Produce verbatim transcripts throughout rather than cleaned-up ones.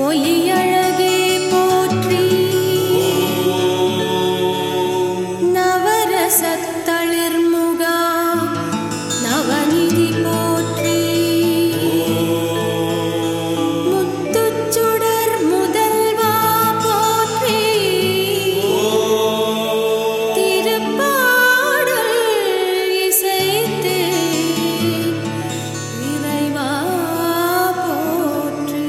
பொய்யழகே போற்றி நவரசத்தளிர்முகா நவநிதி போற்றி முத்துச்சுடர் முதல்வா போற்றி திருப்பாடல் இசைத்து இறைவா போற்றி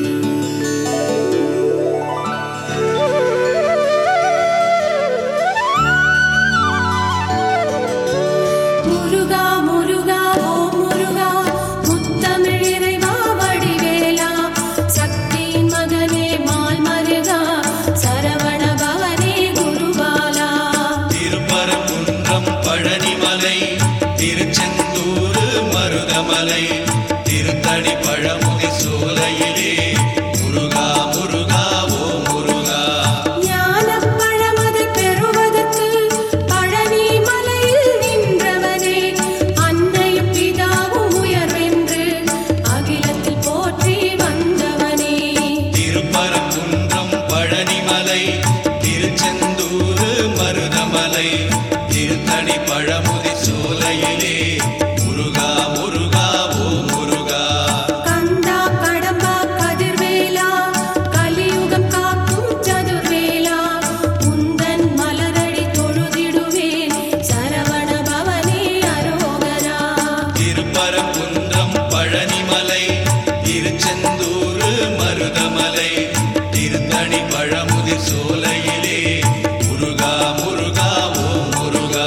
முருகா முருகா ஓம் முருகா முத்தமிழ் இறைவா வடிவேலா சக்தியின் மகனே மால் மருகா சரவண பவனே குருபாலா திருப்பரங்குன்றம் பழனிமலை திருச்செந்தூர் மருதமலை திருத்தணி பழமுதி சோலையிலே முருகா முருகா ஓ முருகா ஞானப் பழமதை பெறுவதற்கு பழனி மலையில் நின்றவனே அன்னையும் பிதாவும் உயர்வென்று அகிலத்தில் போற்றி வந்தவனே திருப்பரங்குன்றம் பழனிமலை திருச்செந்தூர் மருதமலை திருத்தணி பழமுதி சோலையிலே முருகா முருகா ஓ முருகா கந்தா கடம்பா கதிர்வேலா கலியுகம் காக்கும் சதுர்வேலா உந்தன் மலரடி தொழுதிடுவேன் சரவண பவனே அரோகரா திருப்பரங்குன்றம் பழனிமலை திருச்செந்தூர் மருதமலை திருத்தணி பழமுதி சோலையிலே முருகா முருகா ஓ முருகா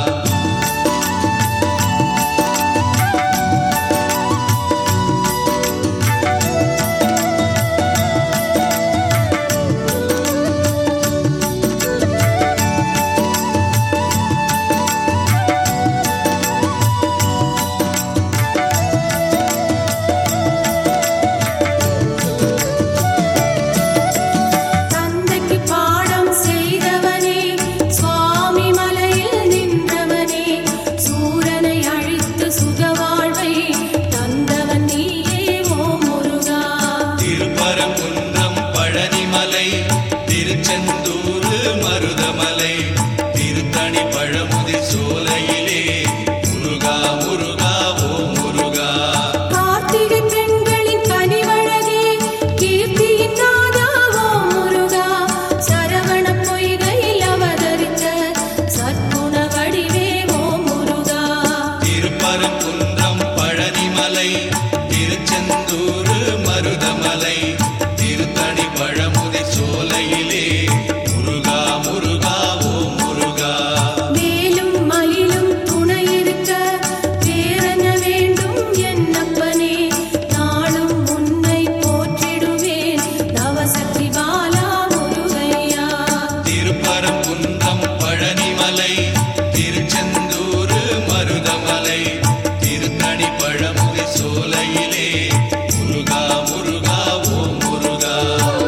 தந்தைக்கு பாடம் செய்தவனே சுவாமி மலையில் நின்றவனே சூரனை அழித்து சுகவாழ்வை தந்தவன் நீயே ஓ முருகா திருப்பரங்குன்றம் பழனிமலை திருச்செந்தூர் மருதமலை திருத்தணி பழமுதி சோலையிலே முருகா முருகா ஓ முருகா கார்த்திகை பெண்களின் கனிவழகே கீர்த்தியின் நாதா ஓ முருகா சரவண பொய்கையில் அவதரித்த சத்குண வடிவே ஓ முருகா திருப்பரங்குன்றம் பழனிமலை திருச்செந்தூர் மருதமலை திருத்தணி பழமுதி சோலையிலே முருகா முருகா ஓ முருகா வேலும் மயிலும் துணை இருக்க வேறென்ன வேண்டும் என்னப்பனே நாளும் உன்னை போற்றிடுவேன் நவசக்தி பாலா முருகையா திருப்பரங்குன்றம் பழனிமலை திருச்செந்தூர் மருதமலை திருத்தணி பழமுதி சோலையிலே முருகா முருகா ஓ முருகா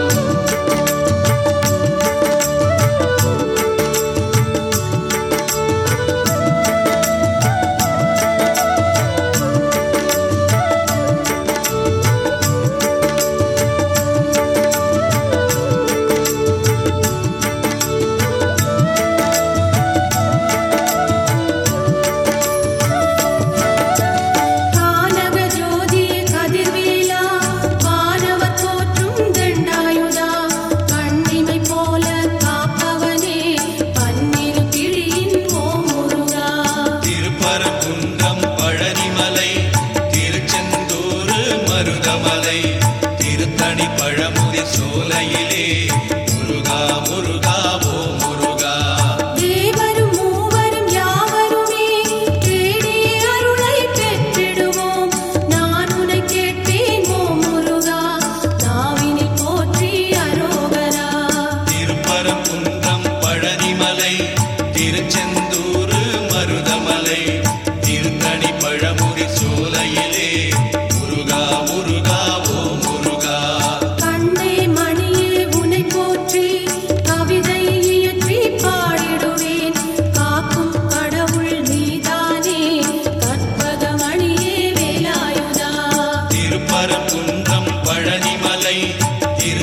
கானக ஜோதியே கதிர்வேலா வானவர் போற்றும் தண்டாயுதா கண்ணிமை போல காப்பவனே பன்னிரு கிழியின் ஓ முருகா திருப்பரங்குன்றம் பழனிமலை திருச்செந்தூர் மருதமலை திருத்தணி பழமுதி சோலையிலே முருகா முருகா ஓ முருகா தேவரும் மூவரும் யாவருமே தேடி அருளை பெற்றிடுவோம் நான் உன்னை கேட்பேன் ஓ முருகா நாவினில் போற்றி அரோகரா திருப்பரங்குன்றம் பழனிமலை திருச்செந்தூர் மருதமலை திருத்தணி பழமுதி சோலையிலே முருகா முருகா ஓ முருகா கண்ணே மணியே உன்னை போற்றி கவிதை இயற்றி பாடிடுவேன் காக்கும் கடவுள் நீதானே கற்பக மணியே வேலாயுதா திருப்பரங்குன்றம் பழனிமலை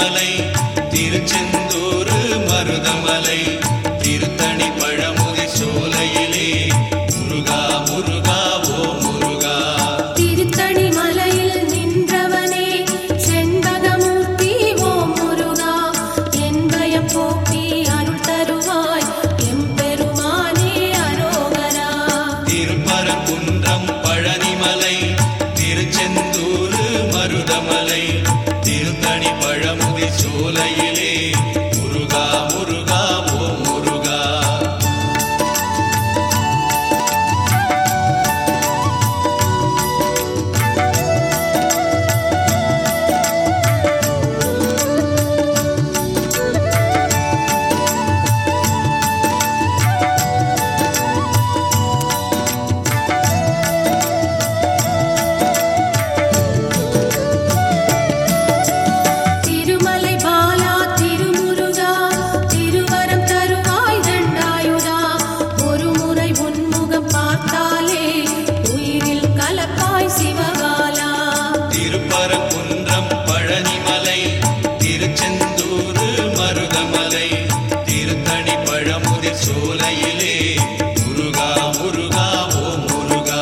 பழனிமலை திருச்செந்தூர் மருதமலை திருத்தணி பழமுதி சோலையிலே முருகா முருகா ஓ முருகா. திருத்தணி மலையில் நின்றவனே செண்பகமூர்த்தி ஓ முருகா, என் பயம் போக்கி அருள் தருவாய் எம்பெருமானே அரோகரா. திருப்பரங்குன்றம் பழனிமலை திருச்செந்தூர் மருதமலை திருத்தணி பழமுதி சோலையிலே முருகா முருகா ஓ முருகா. திருமலை பாலா திருமுருகா, திருவரம் தருவாய் தண்டாயுதா, ஒரு முறை உன்முகம் பார்த்தாலே உயிரில் கலப்பாய் சிவகாலா. திருப்பரங்குன்றம் பழனிமலை திருச்செந்தூர் மருதமலை திருத்தணி பழமுதி சோலையிலே முருகா முருகா ஓ முருகா.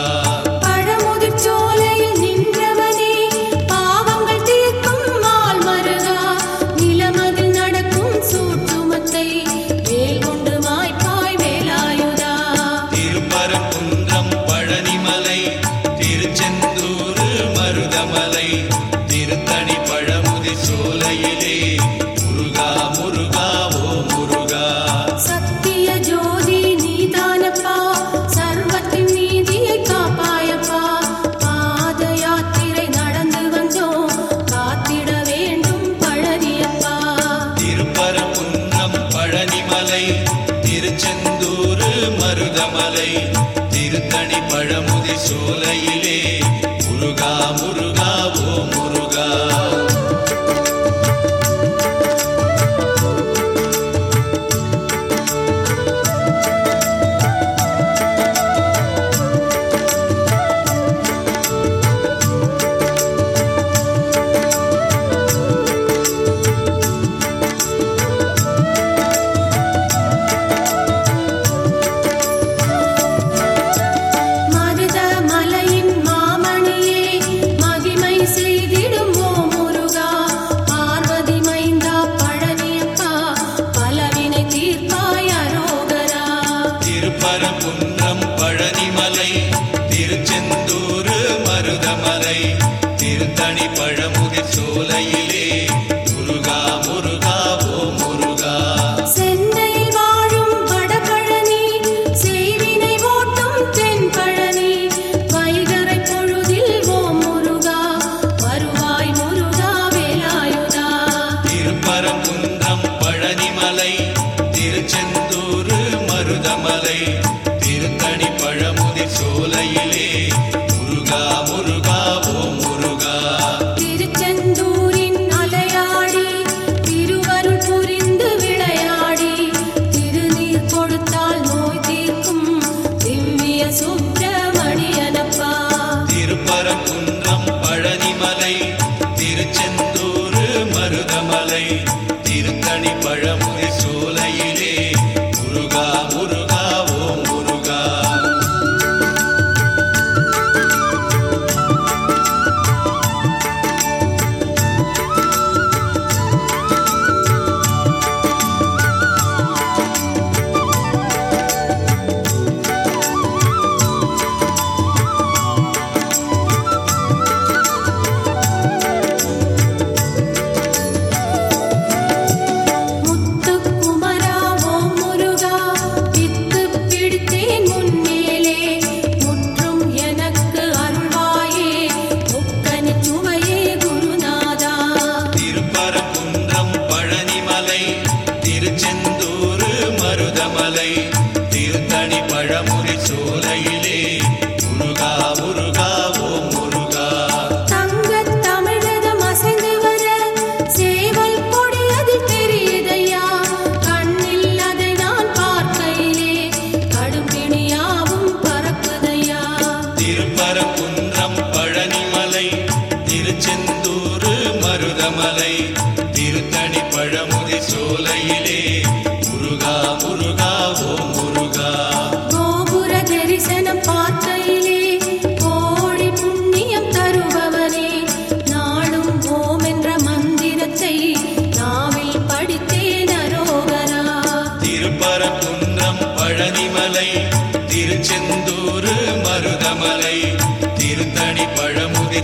பழமுதிர் சோலையில் நின்றவனே பாவங்கள் தீர்க்கும் மால் மருகா, நிலமதில் நடக்கும் சூட்டுமத்தை வேல் கொண்டு மாய்ப்பாய் வேலாயுதா. திருப்பரங்குன்றம் பழனிமலை திருச்செந்தூர் மருதமலை திருத்தணி பழமுதி சோலையிலே முருகா முருகா ஓ முருகா. சத்திய ஜோதி நீதானப்பா, சர்வத்தின் நீதியை காப்பாயப்பா, பாத யாத்திரை நடந்து வந்தோம் காத்திட வேண்டும் பழனியப்பா. திருப்பரங்குன்றம் பழனிமலை திருச்செந்தூர் மருதமலை திருத்தணி பழமுதி சோலையிலே முருகா முருகா ஓ முருகா. மருத மலையின் மாம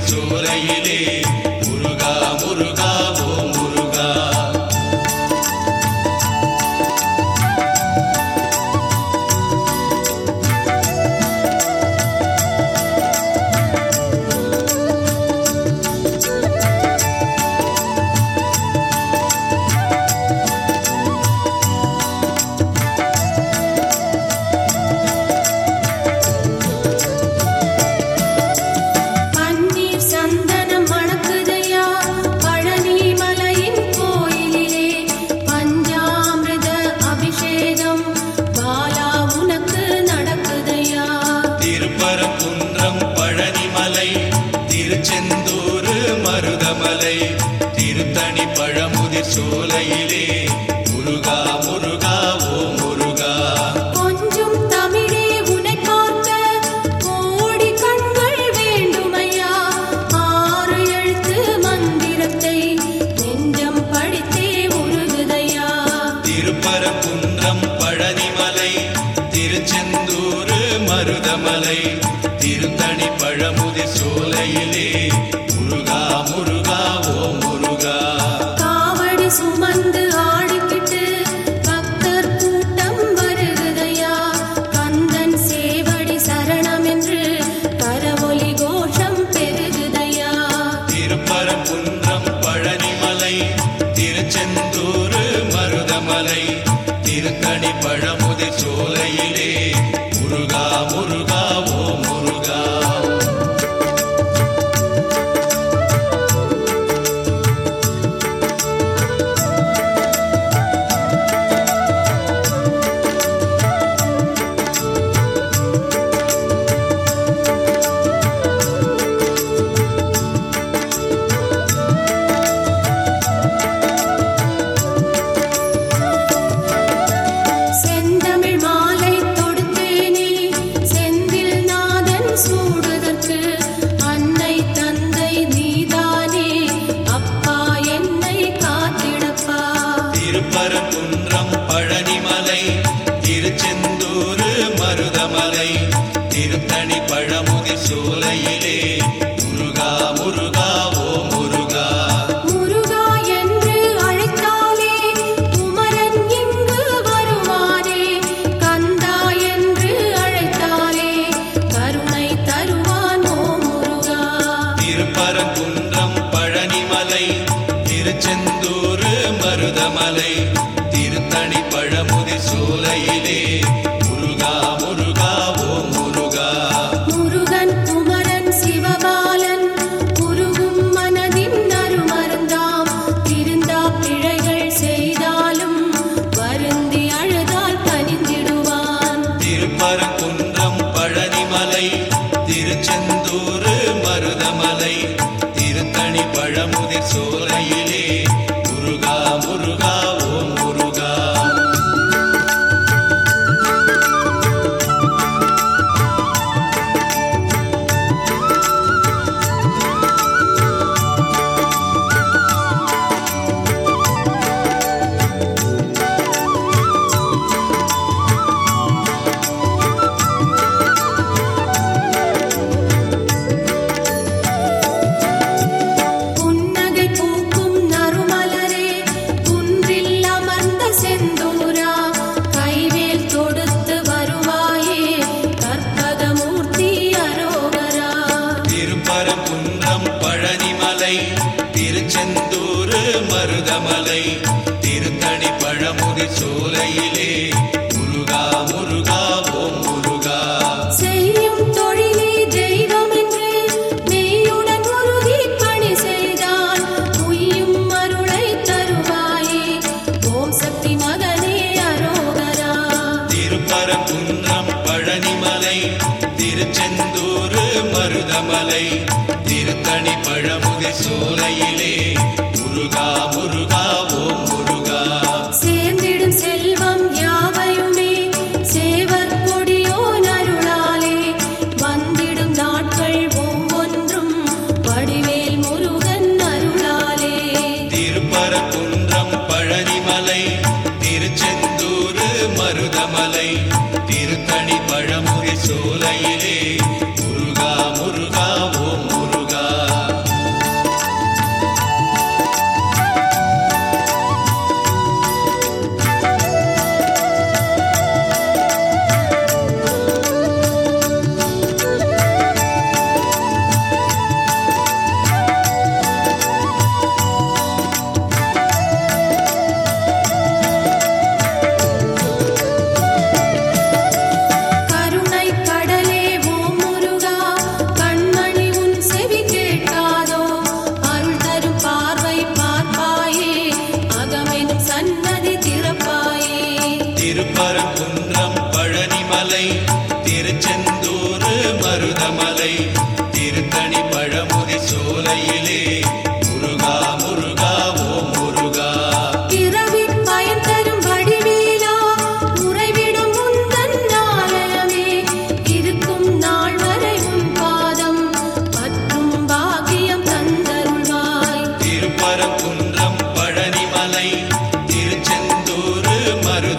சோலையிலே முருகா முருகா ஓ முருகா. திருப்பரங்குன்றம் பழனிமலை திருச்செந்தூர் மருதமலை திருத்தணி பழமுதிர் சோலையிலே முருகா முருகா ஓ முருகா. கொஞ்சம் தமிழே உன்னை பார்க்க கோடி கண்கள் வேண்டுமையா, ஆறு எழுத்து மந்திரத்தை நெஞ்சம் படித்தே உருகுதையா. திருப்பரங்குன்றம் பழனிமலை திருச்செந்தூர் மருதமலை திருத்தணி பழமுதிர் சோலையிலே முருகா முருகா ஓ முருகா. காவடி சுமந்து ஆடிக்கிட்டு பக்தர் கூட்டம் வருகுதையா, கந்தன் சேவடி சரணம் என்று கரவொலி கோஷம் பெருகுதையா. திருப்பரங்குன்றம் பழனிமலை திருச்செந்தூர் மருதமலை திருத்தணி பழமுதிர் சோலையிலே முருகா முருகா ஓ முருகா. செந்தமிழ் மாலை தொடுத்தேனே செந்தில் நாதன் சூடுதற்கு, அன்னை தந்தை நீதானே அப்பா என்னை காத்திடப்பா. திருப்பரங்குன்றம் பழனிமலை திருச்செந்தூர் மருதமலை திருத்தணி பழமுதிர் சோலையிலே முருகா முருகா ஓ முருகா. முருகா என்று அழைத்தாலே குமரன் இங்கு வருவானே, கந்தா என்று அழைத்தாலே கருணை தருவான் ஓ முருகா. திருப்பரங்குன்றம் பழனிமலை திருச்செந்தூர் மருதமலை திருத்தணி பழமுதிர் சோலையிலே முருகா முருகா ஓ முருகா. முருகன் குமரன் சிவபாலன் குருகும் மனதின் அருமருந்தாம், திருந்தா பிழைகள் செய்தாலும் வருந்தி அழுதால் கனிந்திடுவான். திருப்பரங்குன்றம் பழனிமலை திருச்செந்தூர் மருதமலை திருத்தணி பழமுதிர் சோலையிலே முருகா முருகா ஓ முருகா. புன்னகை பூக்கும் நறுமலரே குன்றில் அமர்ந்த செந்தூரா, கைவேல் தொடுத்து வருவாயே கற்பகமூர்த்தி அரோகரா. திருப்பரங்குன்றம் பழனிமலை திருச்செந்தூர் மருதமலை திருத்தணி பழமுதிர் சோலையிலே முருகா முருகா ஓ முருகா. செய்யும் தொழிலே தெய்வம் என்று மெய்யுடன் உறுதி பணி செய்தால் உய்யும் அருளை தருவாயே ஓம் சக்தி மகனே அரோகரா. திருப்பரங்குன்றம் பழனிமலை திருச்செந்தூர் மருதமலை திருத்தணி பழமுதிர் சோலையிலே முருகா முருகா ஓ முருகா. சேர்ந்திடும் செல்வம் யாவையுமே சேவர் கொடியோன் அருளாலே, வந்திடும் நாட்கள் ஒவ்வொன்றும் வடிவேல் முருகன் அருளாலே. திருப்பரங்குன்றம் பழனிமலை திருச்செந்தூர் மருதமலை திருத்தணி பழமுதிர் சோலையிலே முருகா முருகா ஓ முருகா.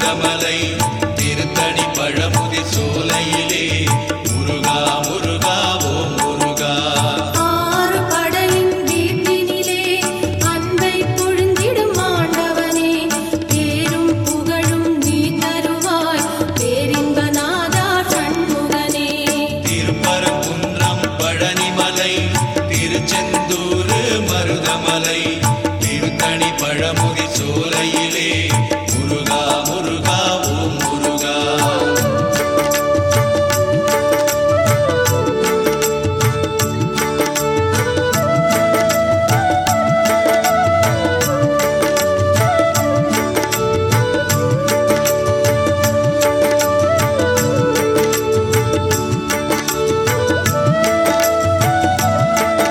மருதமலை திருத்தணி பழமுதி சோலையிலே முருகா முருகா ஓம் முருகா. ஆறு படையின் வீட்டினிலே அன்பை பொழிந்திடும் ஆண்டவனே, பேரும் புகழும் நீ தருவாய் பேரின்பநாதா சண்முகனே. திருப்பரங்குன்றம் பழனிமலை திருச்செந்தூர் மருதமலை திருத்தணி பழமுதி சோலையிலே முருகா முருகா ஓம் முருகா.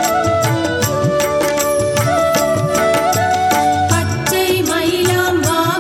பச்சை மயிலாம்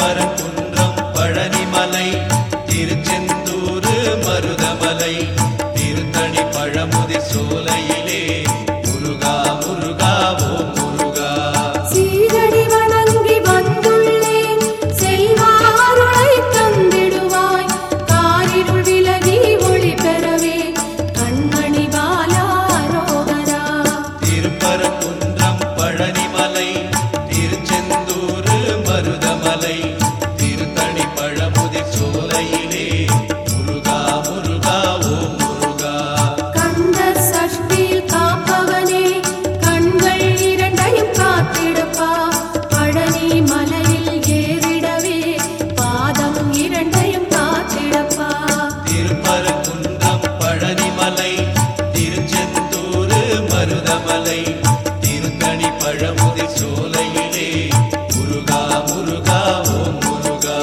திருப்பரங்குன்றம் பழனிமலை திருச்செந்தூர் மருதமலை திருத்தணி பழமுதி சோலையிலே முருகா முருகா ஓம் முருகா. சீரடி வணங்கி வந்துள்ளேன் செல்வாருளை தந்திடுவாய் காரிருள் விலகி ஒளி பெறவே கண்மணி பாலா அரோகரா. திருப்பரங்குன்றம் பழனிமலை திருச்செந்தூர் மருதமலை திருத்தணி பழமுதி சோலையிலே முருகா முருகா ஓம் முருகா. கந்த சஷ்டியில் காப்பவனே கண்கள் இரண்டையும் காத்திடப்பா பழனி மலையில் ஏறிடவே பாதம் இரண்டையும் காத்திடப்பா. திருப்பரங்குன்றம் பழனிமலை திருச்செந்தூர் மருதமலை திருத்தணி பழமுதி சோலையிலே முருகா முருகா ஓம் முருகா.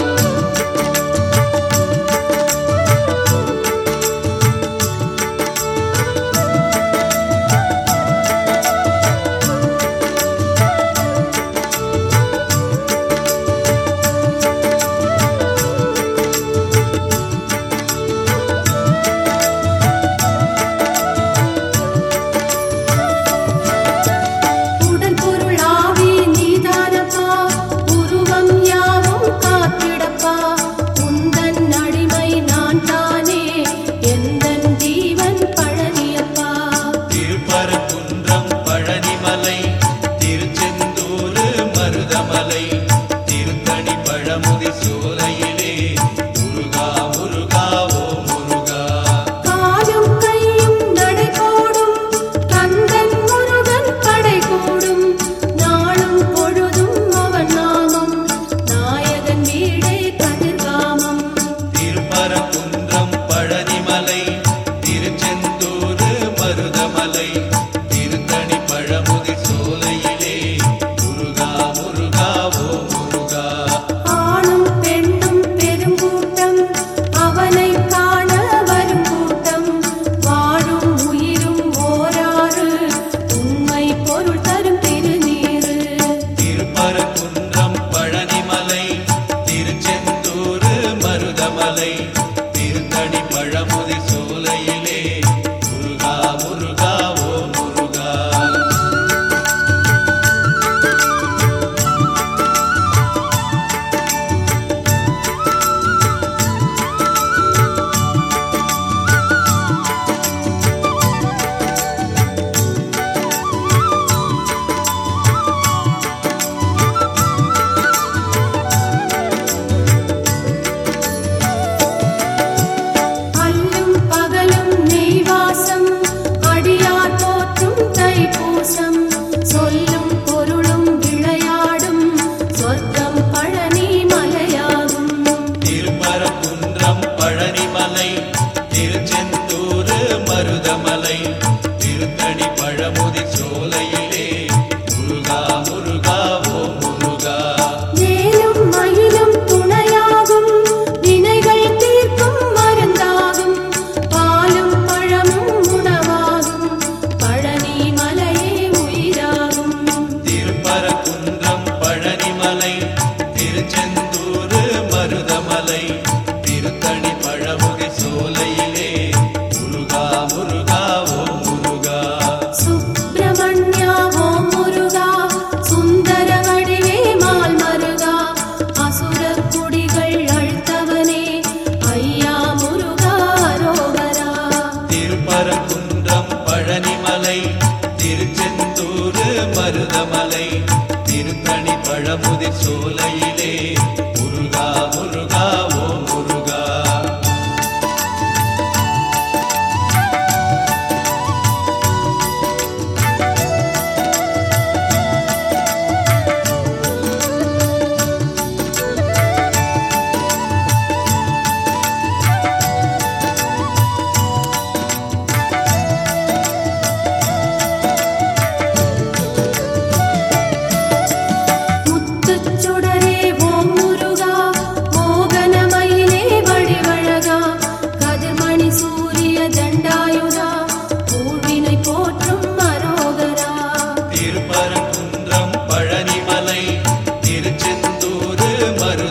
உடல் பொருள் ஆவி நீதானப்பா உருவம் யாவும் காத்திடப்பா உந்தன் அடிமை நான் தானே எந்தன் ஜீவன் பழனியப்பா. திருப்பரங்குன்றம் பழனிமலை திருச்செந்தூர் மருதமலை திருத்தணி பழமுதி சோலையிலே முருகா முருகா ஓம் முருகா. காலும் கையும் நடை போடும் கந்தன் முருகன் படை கூடும் நாளும் பொழுதும் அவன் நாமம் நாயகன் வீடே கதிர்காமம். திருப்பரங்குன்றம் பழனிமலை திருச்செந்தூர் மருதமலை திருத்தணி பழமுதி சோலையிலே முருகா முருகா ஓம் முருகா. ஆணும் பெண்ணும் பெருங்கூட்டம் அவனை காண வரும் கூட்டம் வாழும் உயிரும் ஓராறு உண்மை பொருள் தரும் திருநீரு. திருப்பரங்குன்றம் பழனிமலை திருச்செந்தூர் மருதமலை திருத்தணி பழமுதி சோலையிலே முருகா முருகா ஓம் முருகா. அல்லும் பகலும் நெய்வாசம் அடியார் போற்றும் தைப்பூசம் சொல்லும் பொருளும் விளையாடும் சொர்க்கம் பழனி மலையாகும். திருப்பரங்குன்றம் பழனிமலை திருச்செந்தூர் மருதமலை திருத்தணி பழமுதி சோலையிலே முருகா முருகா ஓம் முருகா. வேலும் மயிலும் துணையாகும் வினைகள் தீர்க்கும் மருந்தாகும் பாலும் பழமும் உணவாகும் பழனி மலையே உயிராகும். திருப்பரங்குன்றம் பழனிமலை திருச்செந்தூர் மருதமலை திருத்தணி பழமுதி சோலையிலே முருகா முருகா ஓம் முருகா. சுப்பிரமணியா ஓம் முருகா சுந்தர வடிவே மால் மருகா அசுரக் குடிகள் அழித்தவனே ஐயா முருகா அரோகரா. திருப்பரங்குன்றம் பழனிமலை திருச்செந்தூர் மருதமலை திருத்தணி பழமுதி சோலையிலே முருகா முருகா ஓம் முருகா. முத்துச் சுடரே ஓம் முருகா மோகனமயிலே வடிவழகா கதிர்மணி சூரிய தண்டாயுதா ஊழ்வினை போற்றும் அரோகரா. திருப்பரங்குன்றம் பழனிமலை திருச்செந்தூர் மருதமலை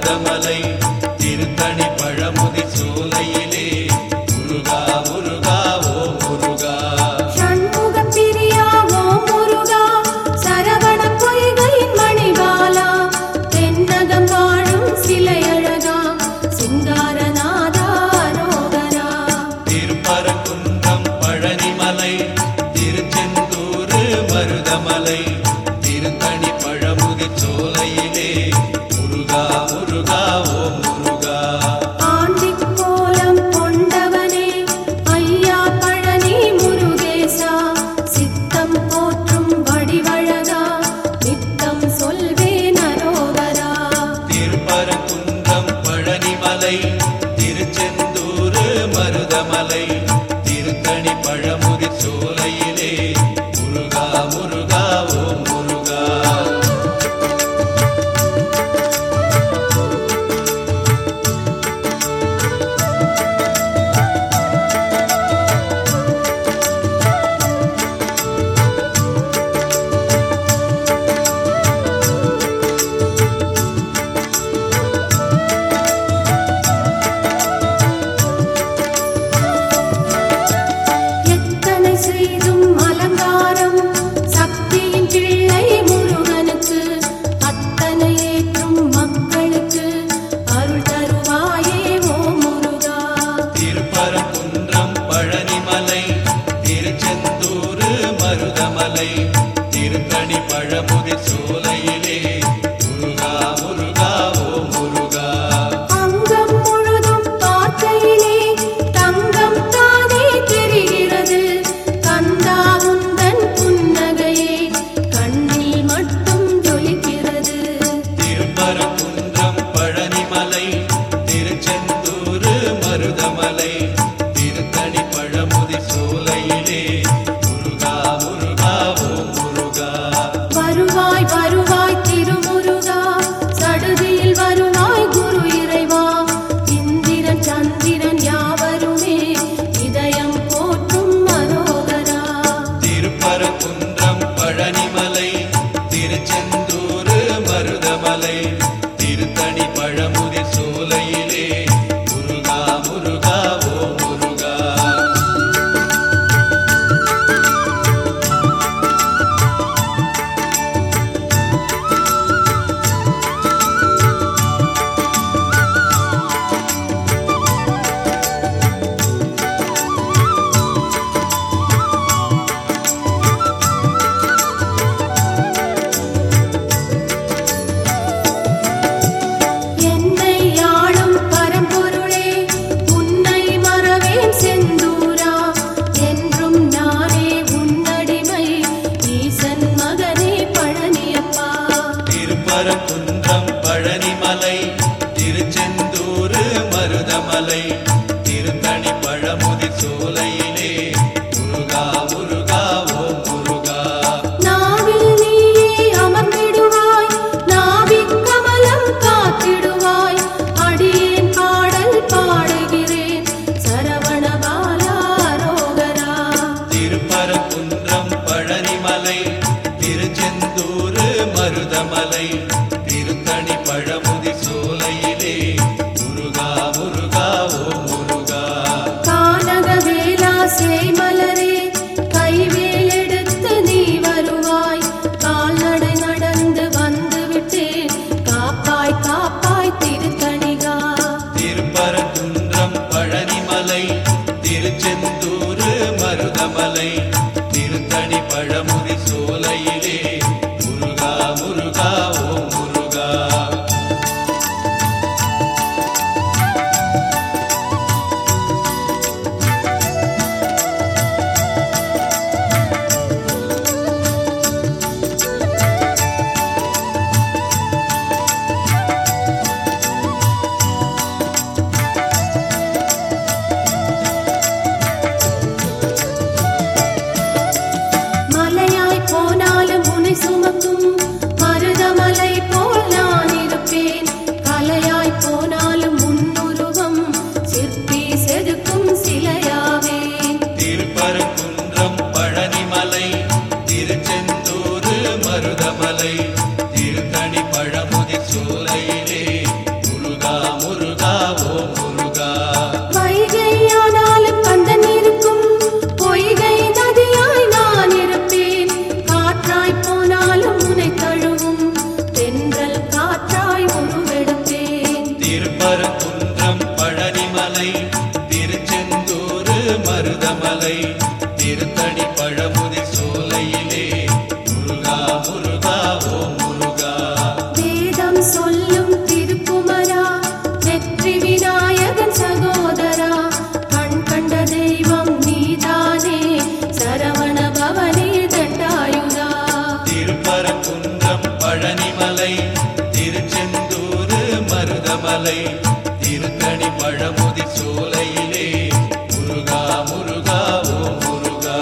மருதமலை திருத்தணி பழமுதிர் சோலையிலே முருகா முருகா ஓ முருகா.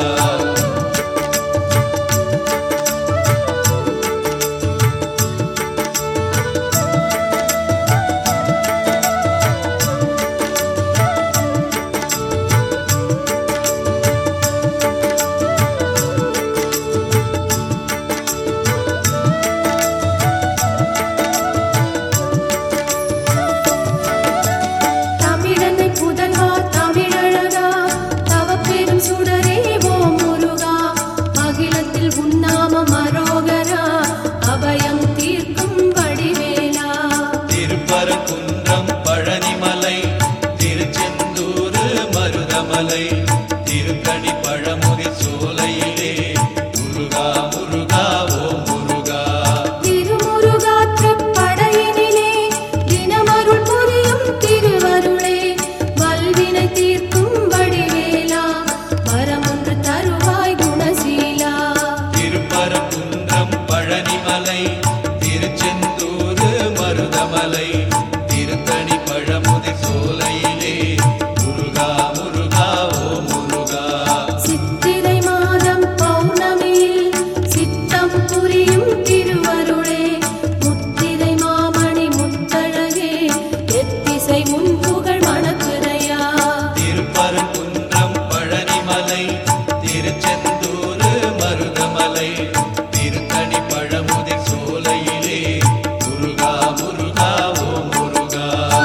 திருப்பரங்குன்றம் பழனிமலை திருச்செந்தூர் மருதமலை திருத்தணி பழமுதிர் சோலையிலே முருகா முருகா ஓ முருகா. திருமுருகாற்றுப்படையினிலே தினமருள் புரியும் திருவருளே வல்வினை தீர்க்கும் வடிவேலா வரமொன்று தருவாய் குணசீலா. திருப்பரங்குன்றம் பழனிமலை திருச்செந்தூர் மருதமலை திருத்தணி பழமுதிர் சோலையிலே முருகா முருகா ஓ முருகா. சித்திரை மாதம் பௌர்ணமியில் சித்தம் புரியும் திருவருளே முத்திரை மாமணி முத்தழகே எத்திசை உன் புகழ் மணக்குதையா. திருப்பரங்குன்றம் பழனிமலை திருச்செந்தூர் மருதமலை திருத்தணி பழமுதிர் சோலையிலே முருகா முருகா ஓ முருகா.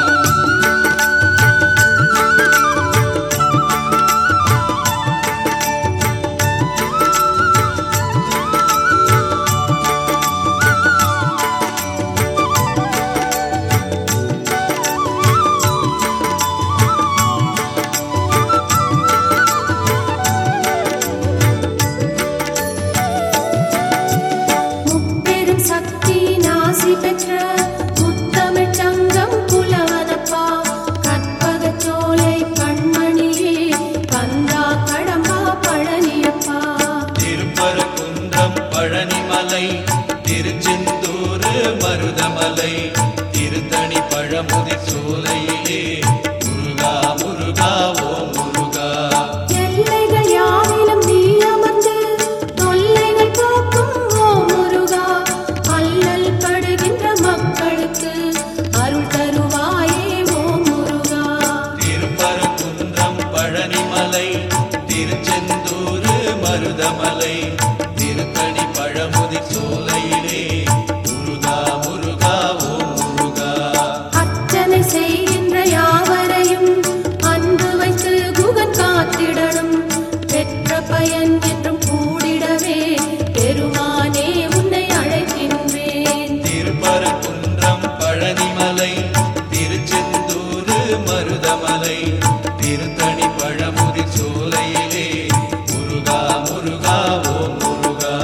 முப்பெரும் சக்தி நாசி பெற்ற முத்தமிழ் சங்கம் புலவனப்பா கற்பகச் சோலை கண்மணியே கந்தா கடம்பா பழனியப்பா. திருப்பரங்குன்றம் பழனிமலை திருச்செந்தூர் மருதமலை திருத்தணி பழமுதிர் சோலையிலே முருகா முருகா ஓ முருகா. எல்லைகள் யாவிலும் நீ அமர்ந்து தொல்லைகள் போக்கும் ஓ முருகா அல்லல் படுகின்ற மக்களுக்கு அருள் தருவாயே ஓ முருகா. திருப்பரங்குன்றம் பழனிமலை திருச்செந்தூர் மருதமலை திருத்தணி பழமுதிர் சோலையிலே முருகா முருகா ஓ முருகா. அர்ச்சனை செய்கின்ற யாவரையும் அன்பு வைத்து குகன் காத்திடணும் பெற்ற பயன் என்றும் கூடிடவே பெருமானே உன்னை அழைக்கின்றேன். திருப்பரங்குன்றம் பழனிமலை திருச்செந்தூர் மருதமலை திருத்தணி பழமுதிர் சோலையிலே முருகா முருகா ஓ முருகா.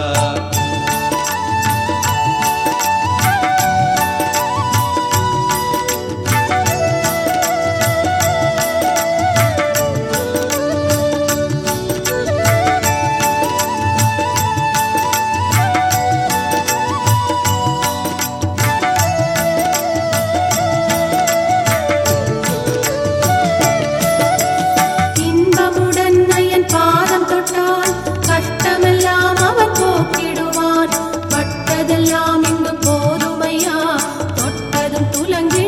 இன்பமுடன் நயன் பாதம் தொட்டால் கஷ்டமெல்லாம் அவன் போக்கிடுவான் பட்டதெல்லாம் இங்கு போதுமையா தொட்டதும் துலங்கி